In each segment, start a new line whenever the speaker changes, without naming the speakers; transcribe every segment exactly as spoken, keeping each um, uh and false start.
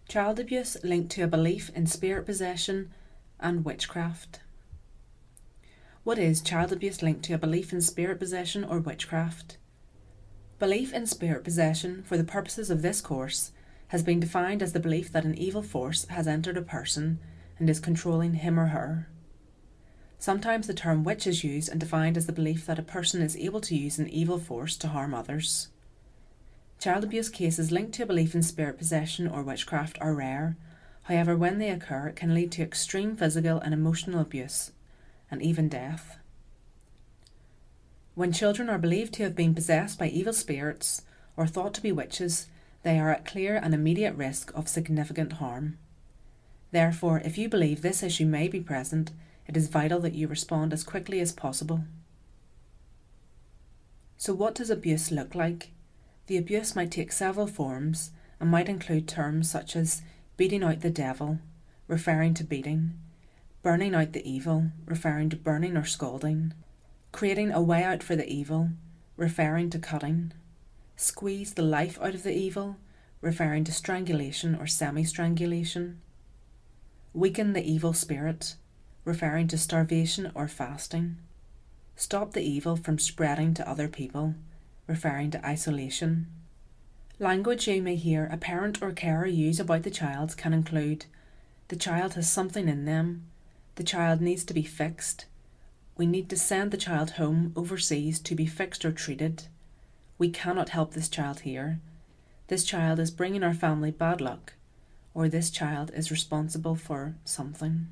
Child abuse linked to a belief in spirit possession and witchcraft. What is child abuse linked to a belief in spirit possession or witchcraft? Belief in spirit possession, for the purposes of this course, has been defined as the belief that an evil force has entered a person and is controlling him or her. Sometimes the term witch is used and defined as the belief that a person is able to use an evil force to harm others. Child abuse cases linked to a belief in spirit possession or witchcraft are rare. However, when they occur, it can lead to extreme physical and emotional abuse, and even death. When children are believed to have been possessed by evil spirits or thought to be witches, they are at clear and immediate risk of significant harm. Therefore, if you believe this issue may be present, it is vital that you respond as quickly as possible. So what does abuse look like? The abuse might take several forms and might include terms such as beating out the devil, referring to beating, burning out the evil, referring to burning or scalding, creating a way out for the evil, referring to cutting, squeeze the life out of the evil, referring to strangulation or semi-strangulation, weaken the evil spirit, referring to starvation or fasting, stop the evil from spreading to other people, referring to isolation. Language you may hear a parent or carer use about the child can include: the child has something in them, the child needs to be fixed, we need to send the child home overseas to be fixed or treated, we cannot help this child here, this child is bringing our family bad luck, or this child is responsible for something.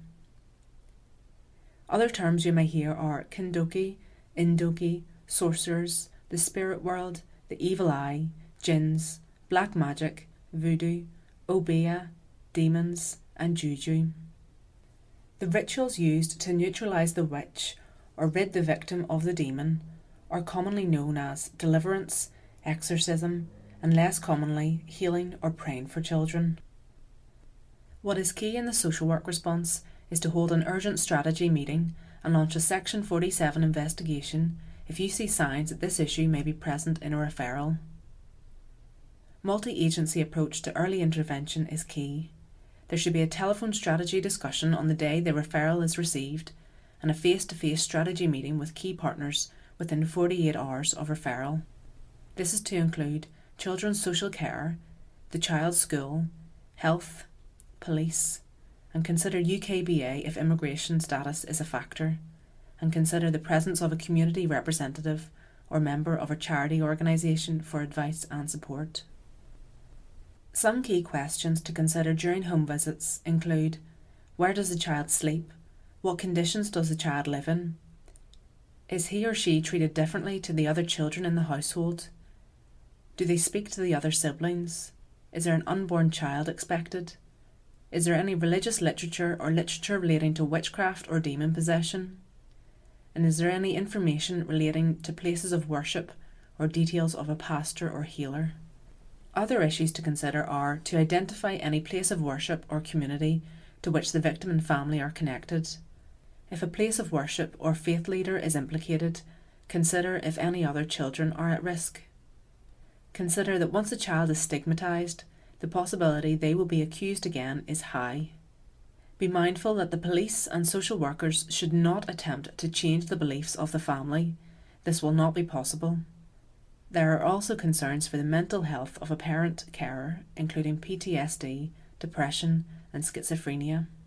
Other terms you may hear are kindoki, indoki, sorcerers, the spirit world, the evil eye, jinns, black magic, voodoo, obeah, demons, and juju. The rituals used to neutralise the witch or rid the victim of the demon are commonly known as deliverance, exorcism, and less commonly healing or praying for children. What is key in the social work response is to hold an urgent strategy meeting and launch a Section forty-seven investigation if you see signs that this issue may be present in a referral. Multi-agency approach to early intervention is key. There should be a telephone strategy discussion on the day the referral is received and a face-to-face strategy meeting with key partners within forty-eight hours of referral. This is to include children's social care, the child's school, health, police, and consider U K B A if immigration status is a factor, and consider the presence of a community representative or member of a charity organisation for advice and support. Some key questions to consider during home visits include: where does the child sleep? What conditions does the child live in? Is he or she treated differently to the other children in the household? Do they speak to the other siblings? Is there an unborn child expected? Is there any religious literature or literature relating to witchcraft or demon possession? And is there any information relating to places of worship or details of a pastor or healer? Other issues to consider are to identify any place of worship or community to which the victim and family are connected. If a place of worship or faith leader is implicated, consider if any other children are at risk. Consider that once a child is stigmatised, the possibility they will be accused again is high. Be mindful that the police and social workers should not attempt to change the beliefs of the family. This will not be possible. There are also concerns for the mental health of a parent carer, including P T S D, depression, and schizophrenia.